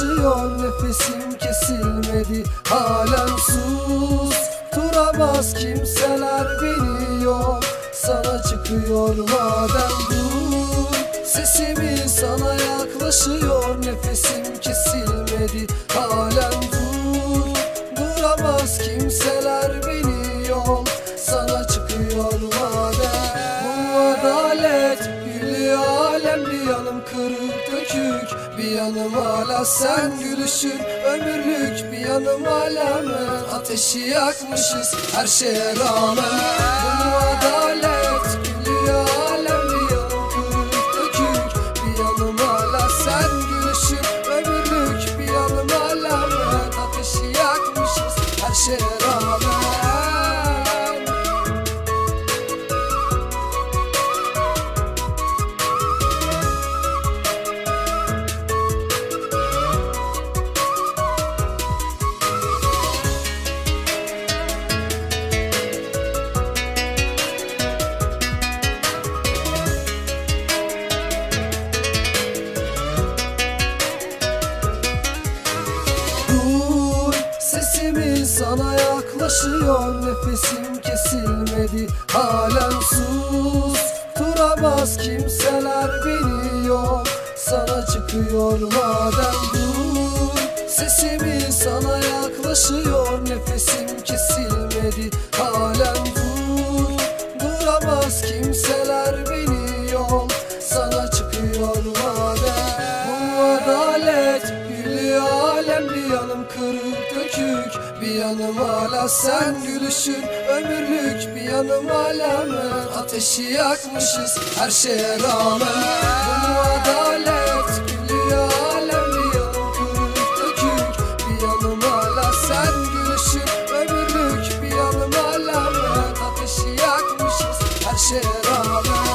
yaklaşıyor, nefesim kesilmedi. Halen susturamaz kimseler beni, yok sana çıkıyor madem dur. Sesimi sana yaklaşıyor, nefesim kesilmedi. Halen duramaz kimseler beni, yol sana çıkıyor madem. Bu adalet gülüyor alem, bir yanım kırık dökük, bir yanım hala sen gülüşün ömürlük, bir yanım alamet. Ateşi yakmışız her şeye rağmen. Bu adalet gülüyor alem, bir yanım kırık dökük, bir yanım hala sen gülüşün ömürlük, bir yanım alamet. Ateşi yakmışız her şeye rağmen. Sesimi sana yaklaşıyor, nefesim kesilmedi. Halen susturamaz kimseler beni, yok sana çıkıyor madem dur. Sesimi sana yaklaşıyor, nefesim kesilmedi. Halen duramaz kimseler beni, yol sana çıkıyor madem. Bu adalet gülüyor alem, bir yanım kırık dökük, bir yanım hala sen gülüşün ömürlük, bir yanım alamet. Ateşi yakmışız her şeye rağmen. Bu adalet gülüyor alem, bir yanım kırık dökük, bir yanım hala sen gülüşün ömürlük, bir yanım alamet. Ateşi yakmışız her şeye rağmen.